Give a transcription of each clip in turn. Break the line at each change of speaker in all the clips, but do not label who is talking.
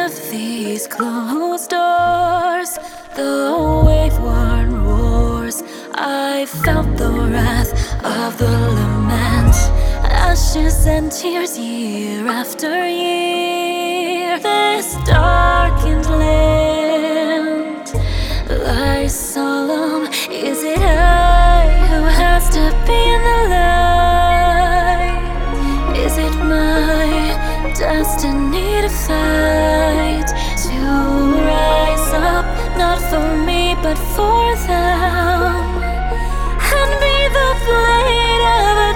beneath these closed doors, the wave-worn roars. I felt the wrath of the lament, ashes and tears year after year. This darkened land lies solemn. Is it I who has to be in the light? Is it my destiny to fight, to rise up, not for me but for them, and be the blade of a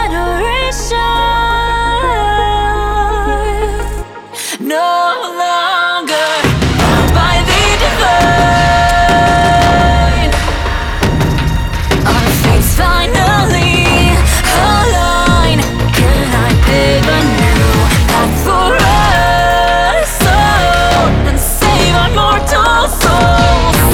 generation? No longer bound by the divine, our fates finally align. Can I pave a new path for us all and save our mortal souls?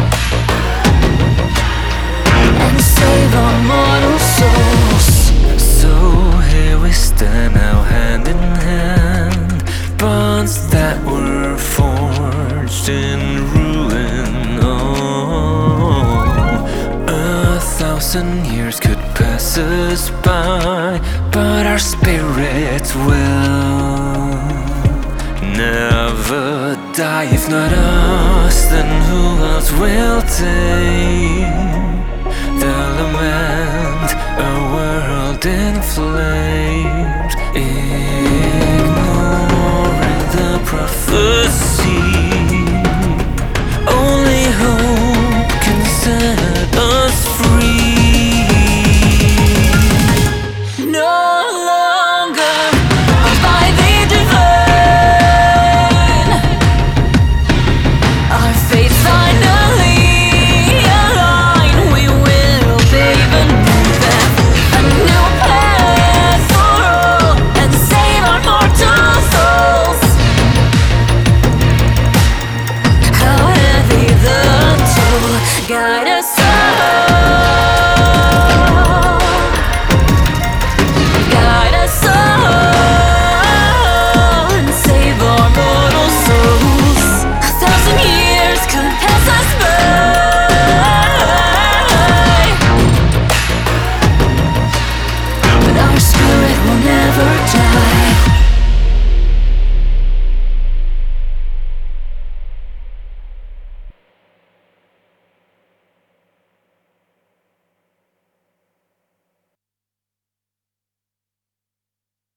And save our mortal souls.
So here we stand now, hand in hand, bonds that were forged in ruin. Oh, 1,000 years could pass us by, but our spirits will never die. If not us, then who else will take the lament? A world in flames.